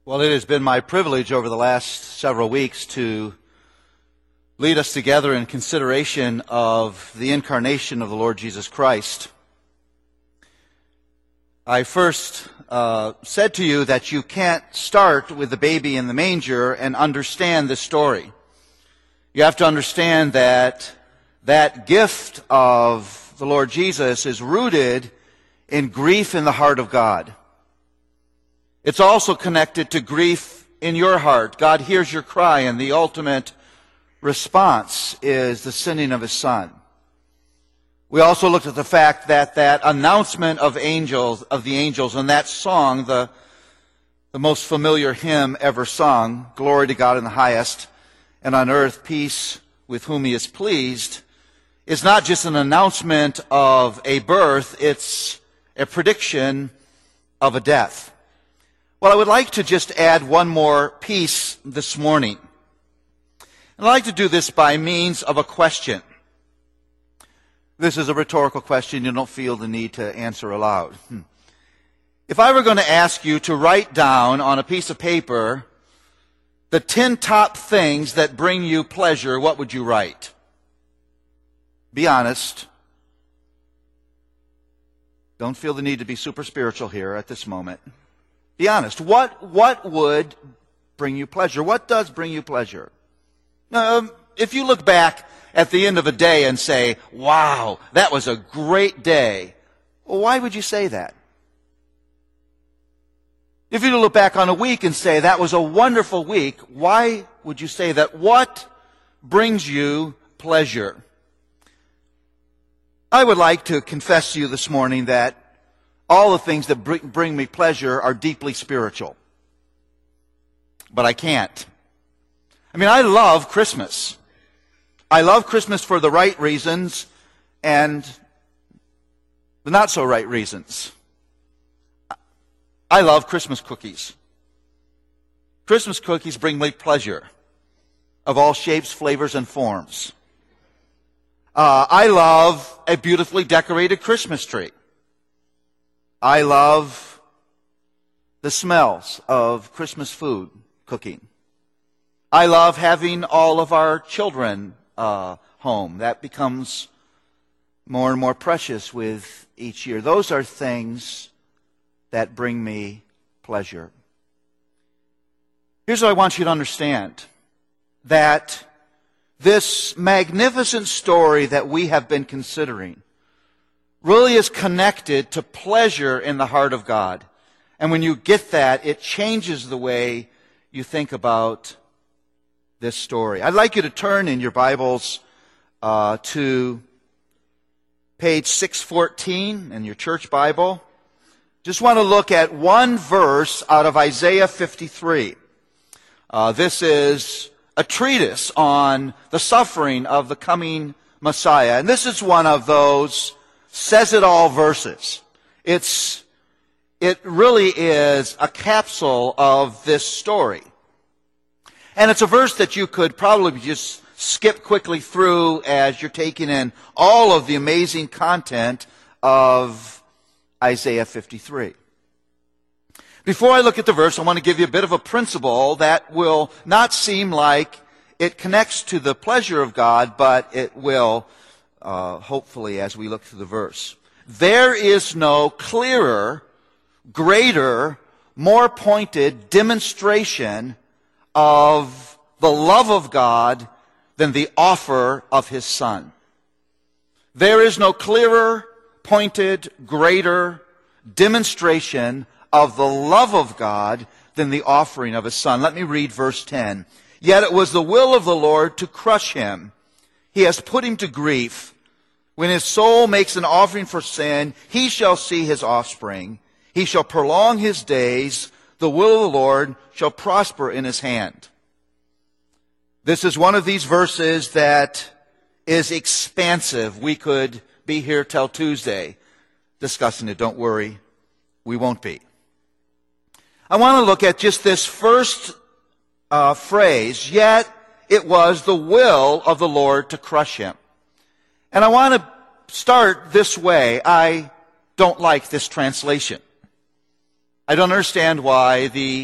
Well, it has been my privilege over the last several weeks to lead us together in consideration of the incarnation of the Lord Jesus Christ. I first said to you that you can't start with the baby in the manger and understand this story. You have to understand that that gift of the Lord Jesus is rooted in grief in the heart of God. It's also connected to grief in your heart. God hears your cry, and the ultimate response is the sending of His Son. We also looked at the fact that that announcement of the angels, and that song, the most familiar hymn ever sung, "Glory to God in the highest, and on earth peace with whom He is pleased," is not just an announcement of a birth, it's a prediction of a death. Well, I would like to just add one more piece this morning. And I'd like to do this by means of a question. This is a rhetorical question you don't feel the need to answer aloud. If I were going to ask you to write down on a piece of paper the 10 top things that bring you pleasure, what would you write? Be honest. Don't feel the need to be super spiritual here at this moment. Be honest. What would bring you pleasure? What does bring you pleasure? Now, if you look back at the end of a day and say, "Wow, that was a great day," well, why would you say that? If you look back on a week and say, "That was a wonderful week," why would you say that? What brings you pleasure? I would like to confess to you this morning that all the things that bring me pleasure are deeply spiritual. But I can't. I love Christmas. I love Christmas for the right reasons and the not so right reasons. I love Christmas cookies. Christmas cookies bring me pleasure of all shapes, flavors, and forms. I love a beautifully decorated Christmas tree. I love the smells of Christmas food cooking. I love having all of our children home. That becomes more and more precious with each year. Those are things that bring me pleasure. Here's what I want you to understand. That this magnificent story that we have been considering really is connected to pleasure in the heart of God. And when you get that, it changes the way you think about this story. I'd like you to turn in your Bibles to page 614 in your church Bible. Just want to look at one verse out of Isaiah 53. This is a treatise on the suffering of the coming Messiah. And this is one of those says-it-all verses. It really is a capsule of this story. And it's a verse that you could probably just skip quickly through as you're taking in all of the amazing content of Isaiah 53. Before I look at the verse, I want to give you a bit of a principle that will not seem like it connects to the pleasure of God, but it will, hopefully, as we look through the verse. There is no clearer, greater, more pointed demonstration of the love of God than the offer of His Son. There is no clearer, pointed, greater demonstration of the love of God than the offering of His Son. Let me read verse 10. Yet it was the will of the Lord to crush Him. He has put Him to grief. When His soul makes an offering for sin, He shall see His offspring. He shall prolong His days. The will of the Lord shall prosper in His hand. This is one of these verses that is expansive. We could be here till Tuesday discussing it. Don't worry, we won't be. I want to look at just this first phrase, yet it was the will of the Lord to crush Him. And I want to start this way. I don't like this translation. I don't understand why the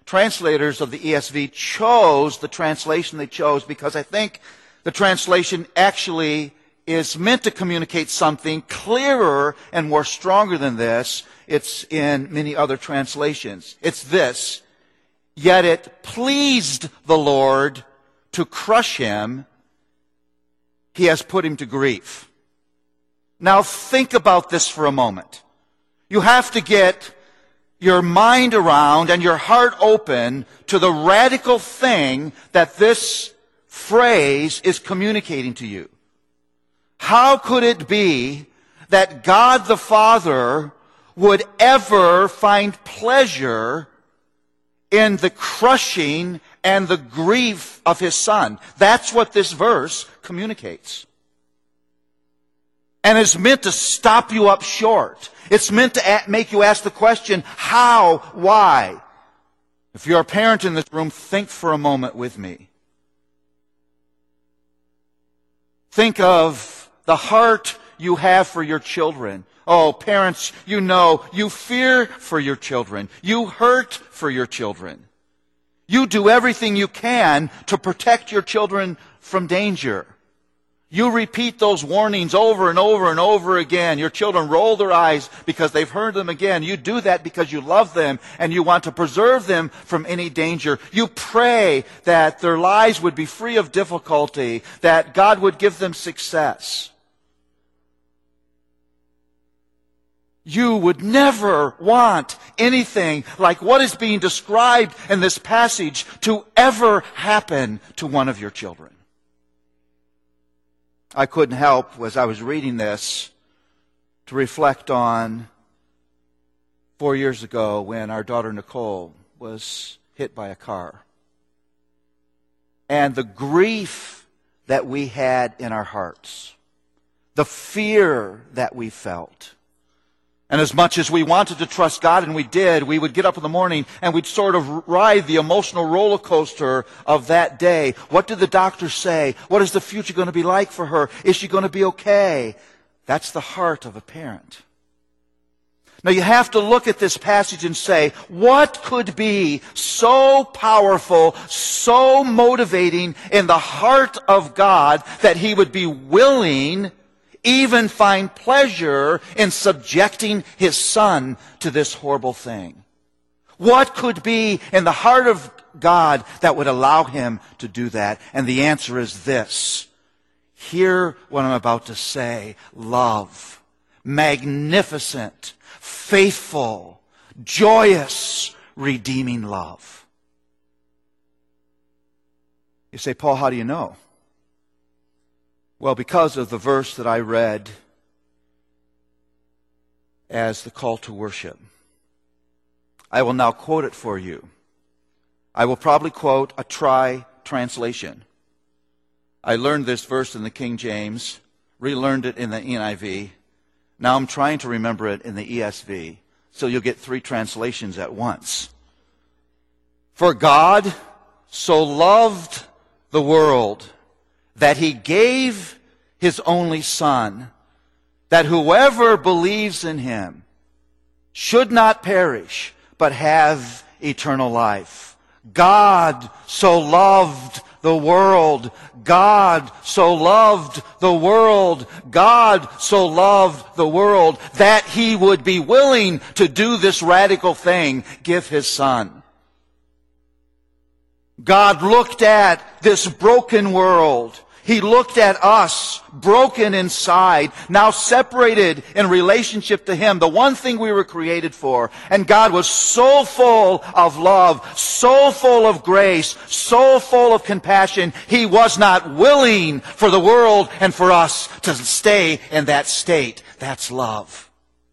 translators of the ESV chose the translation they chose because I think the translation actually is meant to communicate something clearer and more stronger than this. It's in many other translations. It's this: yet it pleased the Lord to crush him. He has put him to grief. Now think about this for a moment. You have to get your mind around and your heart open to the radical thing that this phrase is communicating to you. How could it be that God the Father would ever find pleasure in the crushing and the grief of his Son? That's what this verse communicates. And it's meant to stop you up short. It's meant to make you ask the question, how, why? If you're a parent in this room, think for a moment with me. Think of the heart you have for your children. Oh, parents, you know, you fear for your children. You hurt for your children. You do everything you can to protect your children from danger. You repeat those warnings over and over and over again. Your children roll their eyes because they've heard them again. You do that because you love them and you want to preserve them from any danger. You pray that their lives would be free of difficulty, that God would give them success. You would never want anything like what is being described in this passage to ever happen to one of your children. I couldn't help, as I was reading this, to reflect on 4 years ago when our daughter Nicole was hit by a car. And the grief that we had in our hearts, the fear that we felt. And as much as we wanted to trust God, and we did, we would get up in the morning and we'd sort of ride the emotional roller coaster of that day. What did the doctor say? What is the future going to be like for her? Is she going to be okay? That's the heart of a parent. Now you have to look at this passage and say, what could be so powerful, so motivating in the heart of God that He would be willing, even find pleasure in subjecting His Son to this horrible thing? What could be in the heart of God that would allow Him to do that? And the answer is this. Hear what I'm about to say. Love. Magnificent, faithful, joyous, redeeming love. You say, Paul, how do you know? Well, because of the verse that I read as the call to worship. I will now quote it for you. I will probably quote a translation. I learned this verse in the King James, relearned it in the NIV. Now I'm trying to remember it in the ESV, so you'll get 3 translations at once. For God so loved the world that He gave His only Son, that whoever believes in Him should not perish, but have eternal life. God so loved the world. God so loved the world. God so loved the world that He would be willing to do this radical thing, give His Son. God looked at this broken world. He looked at us, broken inside, now separated in relationship to Him, the one thing we were created for. And God was so full of love, so full of grace, so full of compassion, He was not willing for the world and for us to stay in that state. That's love.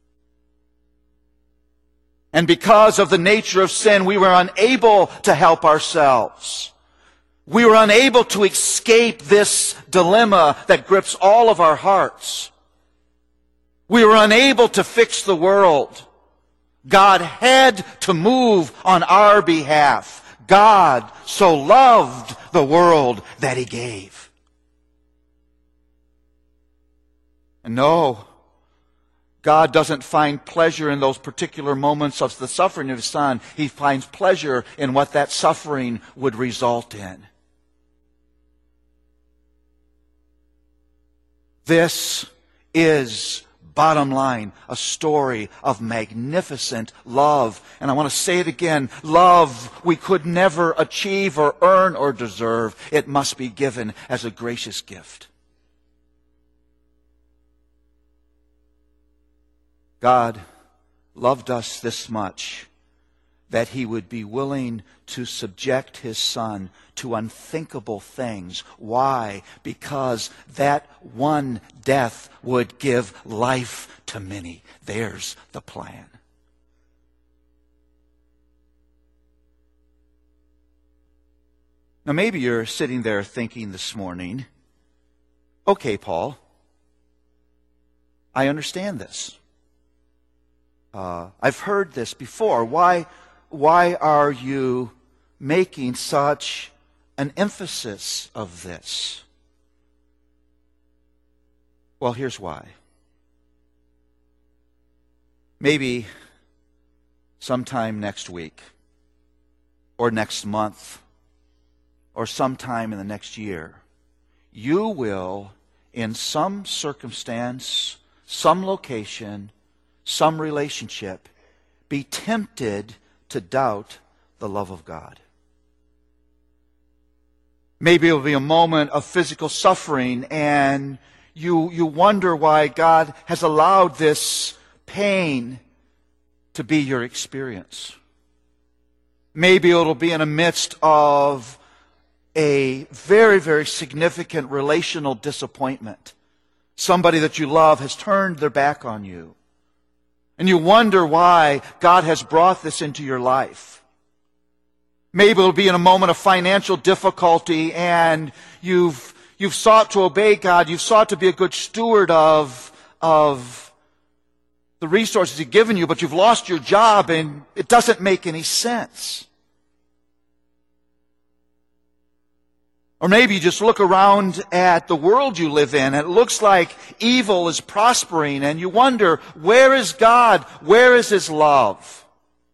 And because of the nature of sin, we were unable to help ourselves. We were unable to escape this dilemma that grips all of our hearts. We were unable to fix the world. God had to move on our behalf. God so loved the world that He gave. And no, God doesn't find pleasure in those particular moments of the suffering of His Son. He finds pleasure in what that suffering would result in. This is, bottom line, a story of magnificent love. And I want to say it again, love we could never achieve or earn or deserve. It must be given as a gracious gift. God loved us this much that He would be willing to subject His Son to unthinkable things. Why? Because that one death would give life to many. There's the plan. Now maybe you're sitting there thinking this morning, okay, Paul, I understand this. I've heard this before. Why are you making such an emphasis of this? Well, here's why. Maybe sometime next week, or next month, or sometime in the next year, you will, in some circumstance, some location, some relationship, be tempted to doubt the love of God. Maybe it will be a moment of physical suffering and you wonder why God has allowed this pain to be your experience. Maybe it'll be in the midst of a very, very significant relational disappointment. Somebody that you love has turned their back on you. And you wonder why God has brought this into your life. Maybe it'll be in a moment of financial difficulty and you've sought to obey God. You've sought to be a good steward of the resources He's given you, but you've lost your job and it doesn't make any sense. Or maybe you just look around at the world you live in and it looks like evil is prospering and you wonder, where is God? Where is His love?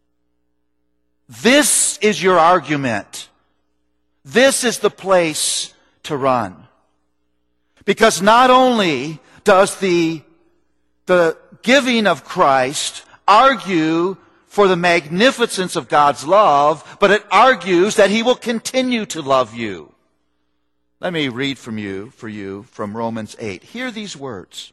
This is your argument. This is the place to run. Because not only does the giving of Christ argue for the magnificence of God's love, but it argues that He will continue to love you. Let me read for you from Romans 8. Hear these words.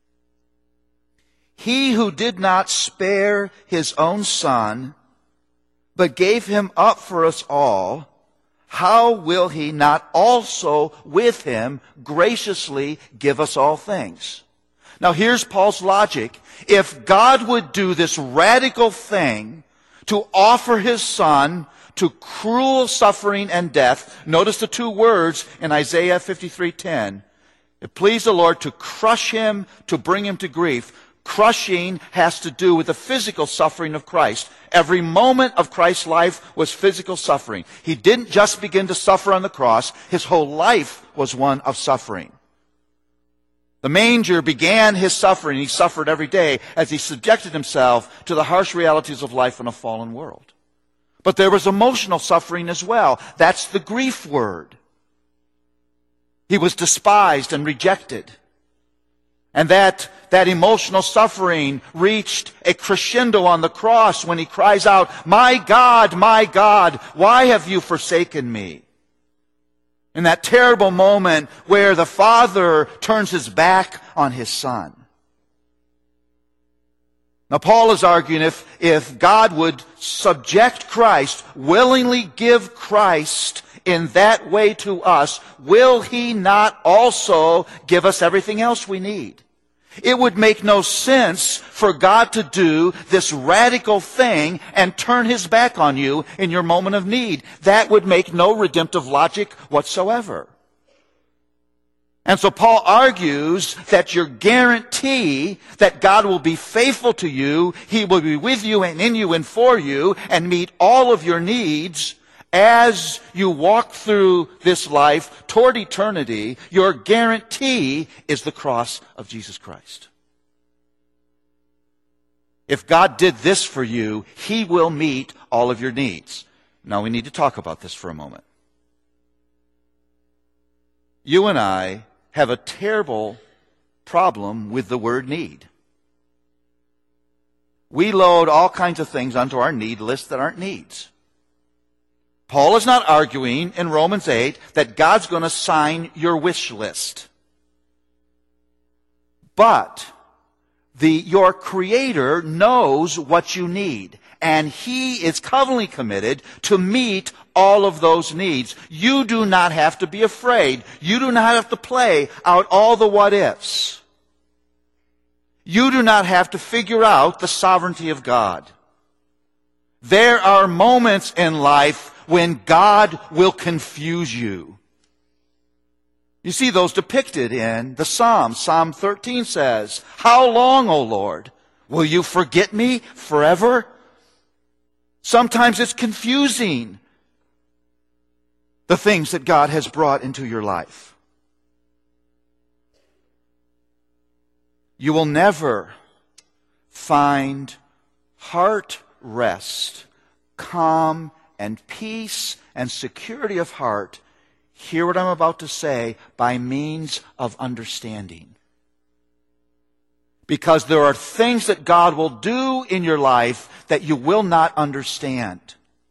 He who did not spare His own Son, but gave Him up for us all, how will He not also with Him graciously give us all things? Now here's Paul's logic. If God would do this radical thing to offer His Son to cruel suffering and death, notice the two words in Isaiah 53:10. It pleased the Lord to crush Him, to bring Him to grief. Crushing has to do with the physical suffering of Christ. Every moment of Christ's life was physical suffering. He didn't just begin to suffer on the cross. His whole life was one of suffering. The manger began His suffering. He suffered every day as He subjected Himself to the harsh realities of life in a fallen world. But there was emotional suffering as well. That's the grief word. He was despised and rejected. And that emotional suffering reached a crescendo on the cross when He cries out, my God, why have you forsaken me? In that terrible moment where the Father turns His back on His Son. Now Paul is arguing if God would subject Christ, willingly give Christ in that way to us, will He not also give us everything else we need? It would make no sense for God to do this radical thing and turn His back on you in your moment of need. That would make no redemptive logic whatsoever. And so Paul argues that your guarantee that God will be faithful to you, He will be with you and in you and for you and meet all of your needs as you walk through this life toward eternity, your guarantee is the cross of Jesus Christ. If God did this for you, He will meet all of your needs. Now we need to talk about this for a moment. You and I have a terrible problem with the word need. We load all kinds of things onto our need list that aren't needs. Paul is not arguing in Romans 8 that God's going to sign your wish list. But your Creator knows what you need, and He is covenantly committed to meet all of those needs. You do not have to be afraid. You do not have to play out all the what-ifs. You do not have to figure out the sovereignty of God. There are moments in life when God will confuse you. You see those depicted in the Psalms. Psalm 13 says, "How long, O Lord, will you forget me forever?" Sometimes it's confusing, the things that God has brought into your life. You will never find heart rest, calm, and peace and security of heart, hear what I'm about to say, by means of understanding. Because there are things that God will do in your life that you will not understand.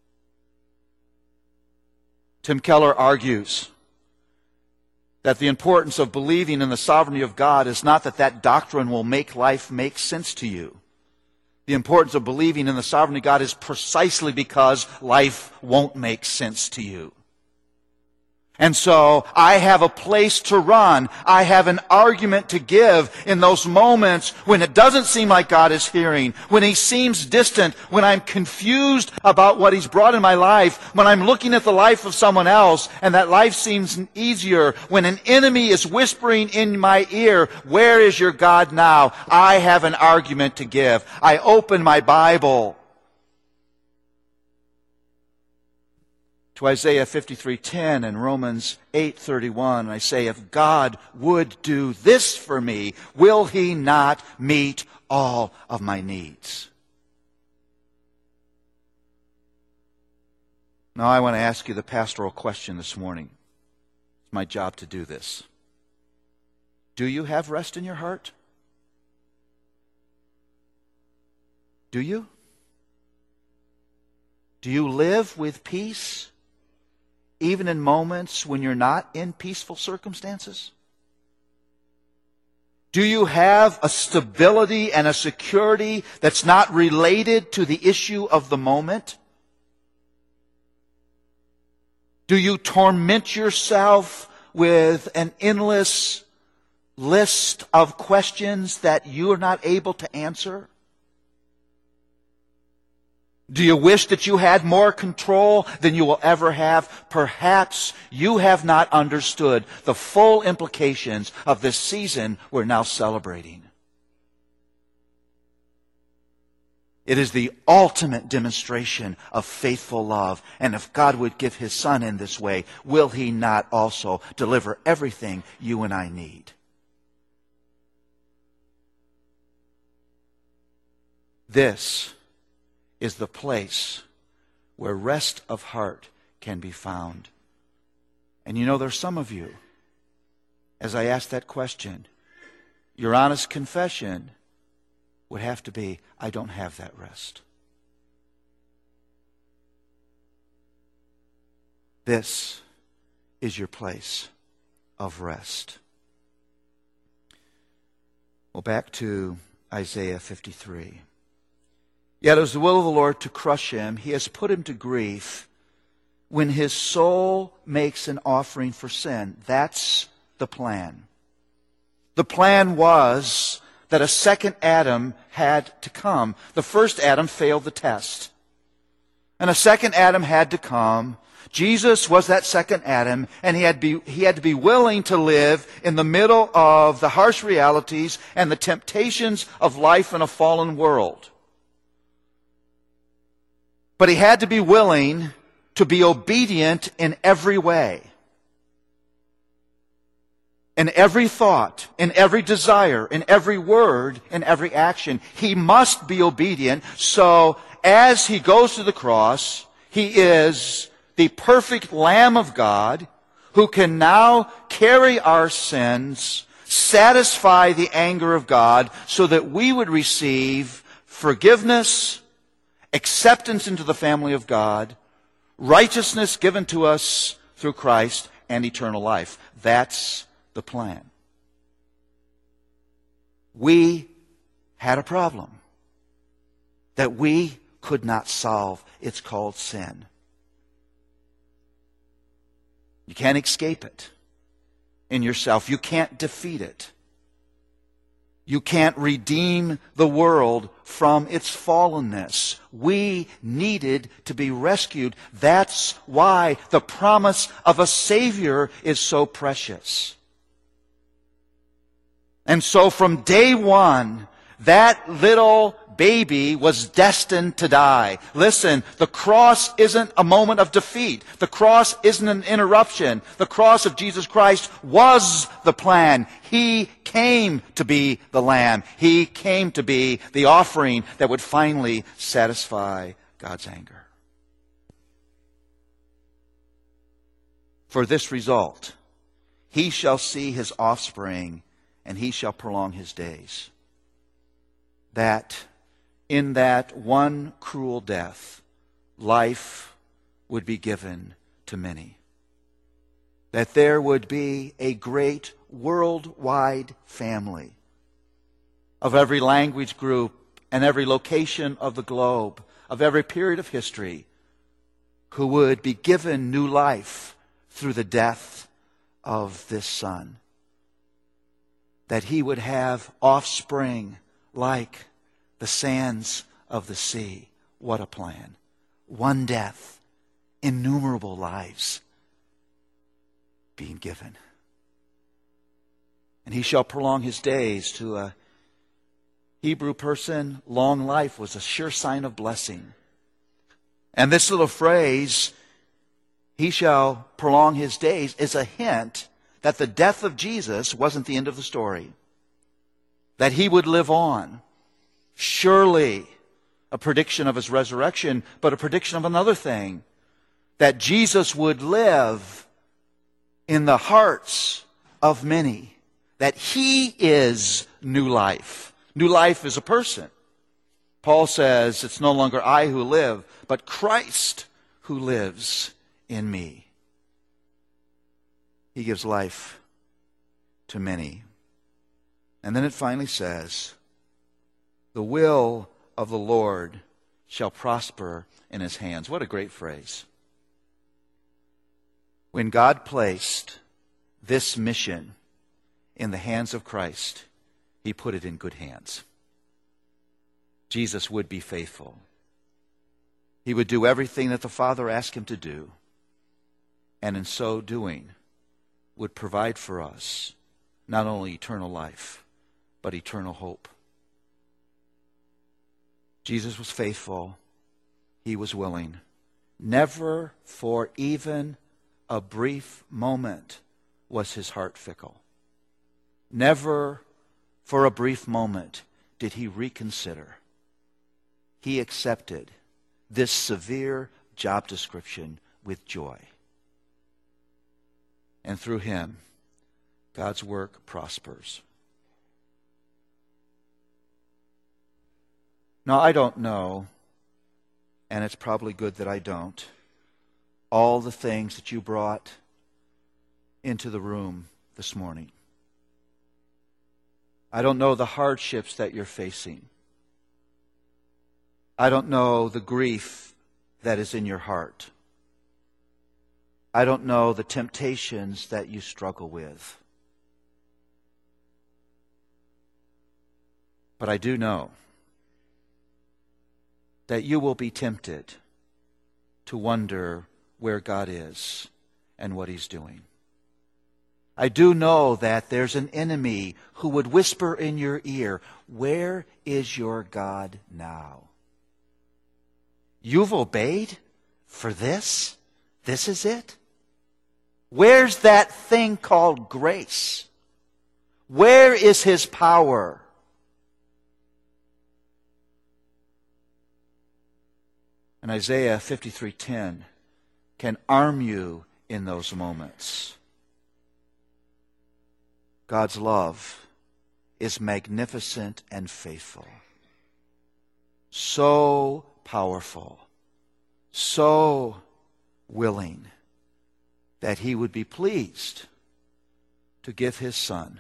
Tim Keller argues that the importance of believing in the sovereignty of God is not that doctrine will make life make sense to you. The importance of believing in the sovereignty of God is precisely because life won't make sense to you. And so I have a place to run. I have an argument to give in those moments when it doesn't seem like God is hearing, when He seems distant, when I'm confused about what He's brought in my life, when I'm looking at the life of someone else and that life seems easier, when an enemy is whispering in my ear, "Where is your God now?" I have an argument to give. I open my Bible to Isaiah 53:10 and Romans 8:31. I say, if God would do this for me, will He not meet all of my needs? Now I want to ask you the pastoral question this morning. It's my job to do this. Do you have rest in your heart? Do you? Do you live with peace, even in moments when you're not in peaceful circumstances? Do you have a stability and a security that's not related to the issue of the moment? Do you torment yourself with an endless list of questions that you are not able to answer? Do you wish that you had more control than you will ever have? Perhaps you have not understood the full implications of this season we're now celebrating. It is the ultimate demonstration of faithful love. And if God would give His Son in this way, will He not also deliver everything you and I need? This is the place where rest of heart can be found. And you know, there's some of you, as I ask that question, your honest confession would have to be, I don't have that rest. This is your place of rest. Well, back to Isaiah 53. Yet it was the will of the Lord to crush him. He has put him to grief when his soul makes an offering for sin. That's the plan. The plan was that a second Adam had to come. The first Adam failed the test. And a second Adam had to come. Jesus was that second Adam, and he had to be willing to live in the middle of the harsh realities and the temptations of life in a fallen world. But he had to be willing to be obedient in every way. in every thought, in every desire, in every word, in every action. He must be obedient. So as he goes to the cross, he is the perfect Lamb of God who can now carry our sins, satisfy the anger of God so that we would receive forgiveness, acceptance into the family of God, righteousness given to us through Christ, and eternal life. That's the plan. We had a problem that we could not solve. It's called sin. You can't escape it in yourself. You can't defeat it. You can't redeem the world from its fallenness. We needed to be rescued. That's why the promise of a Savior is so precious. And so from day one, that little baby was destined to die. Listen, the cross isn't a moment of defeat. The cross isn't an interruption. The cross of Jesus Christ was the plan. He came to be the Lamb. He came to be the offering that would finally satisfy God's anger. For this result, he shall see his offspring, and he shall prolong his days. That in that one cruel death, life would be given to many. That there would be a great worldwide family of every language group and every location of the globe, of every period of history, who would be given new life through the death of this Son. That he would have offspring like the sands of the sea. What a plan. One death, innumerable lives being given. And he shall prolong his days. To a Hebrew person, long life was a sure sign of blessing. And this little phrase, he shall prolong his days, is a hint that the death of Jesus wasn't the end of the story. That he would live on. Surely a prediction of his resurrection, but a prediction of another thing. That Jesus would live in the hearts of many. That he is new life. New life is a person. Paul says, it's no longer I who live, but Christ who lives in me. He gives life to many. And then it finally says, the will of the Lord shall prosper in his hands. What a great phrase. When God placed this mission in the hands of Christ, he put it in good hands. Jesus would be faithful. He would do everything that the Father asked him to do, and in so doing would provide for us not only eternal life, but eternal hope. Jesus was faithful. He was willing. Never for even a brief moment was his heart fickle. Never for a brief moment did he reconsider. He accepted this severe job description with joy. And through him, God's work prospers. Now, I don't know, and it's probably good that I don't, all the things that you brought into the room this morning. I don't know the hardships that you're facing. I don't know the grief that is in your heart. I don't know the temptations that you struggle with. But I do know that you will be tempted to wonder where God is and what he's doing. I do know that there's an enemy who would whisper in your ear, where is your God now? You've obeyed for this? This is it? Where's that thing called grace? Where is His power? And Isaiah 53:10 can arm you in those moments. God's love is magnificent and faithful. So powerful. So willing that He would be pleased to give His Son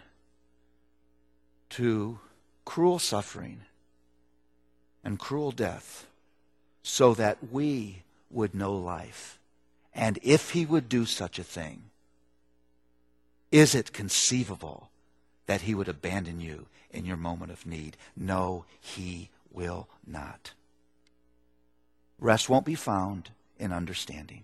to cruel suffering and cruel death so that we would know life. And if He would do such a thing, is it conceivable that He would abandon you in your moment of need? No, He will not. Rest won't be found in understanding.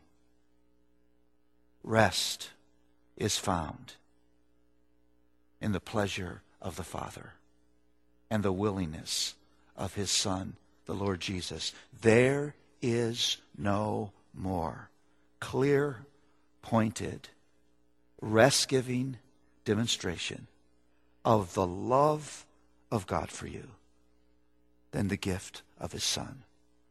Rest is found in the pleasure of the Father and the willingness of His Son, the Lord Jesus. There is no more clear, pointed, rest-giving demonstration of the love of God for you than the gift of His Son.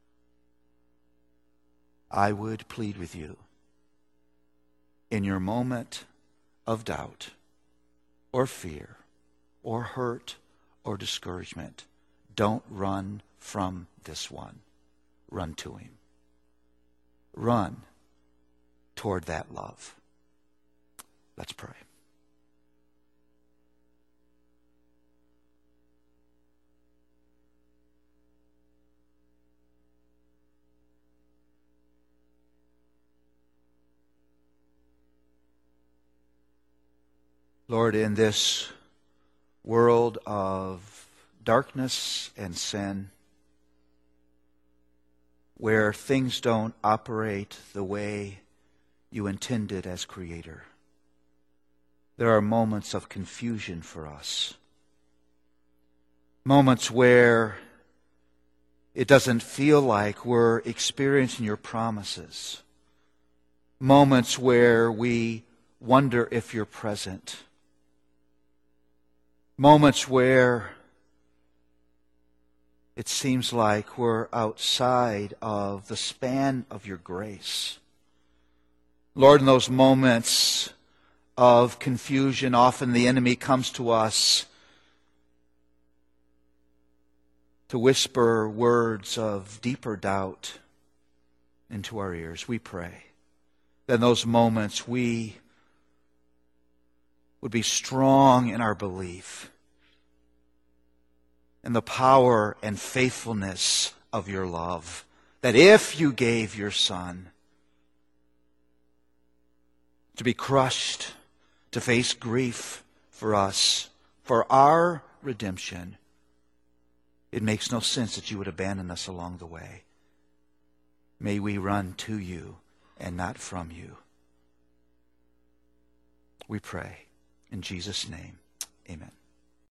I would plead with you, in your moment of doubt or fear or hurt or discouragement, don't run from this one. Run to Him. Run toward that love. Let's pray. Lord, in this world of darkness and sin, where things don't operate the way You intended as Creator, there are moments of confusion for us. Moments where it doesn't feel like we're experiencing Your promises. Moments where we wonder if You're present. Moments where it seems like we're outside of the span of Your grace. Lord, in those moments of confusion, often the enemy comes to us to whisper words of deeper doubt into our ears. We pray that in those moments we would be strong in our belief in the power and faithfulness of Your love. That if You gave Your Son to be crushed, to face grief for us, for our redemption, it makes no sense that You would abandon us along the way. May we run to You and not from You. We pray in Jesus' name. Amen.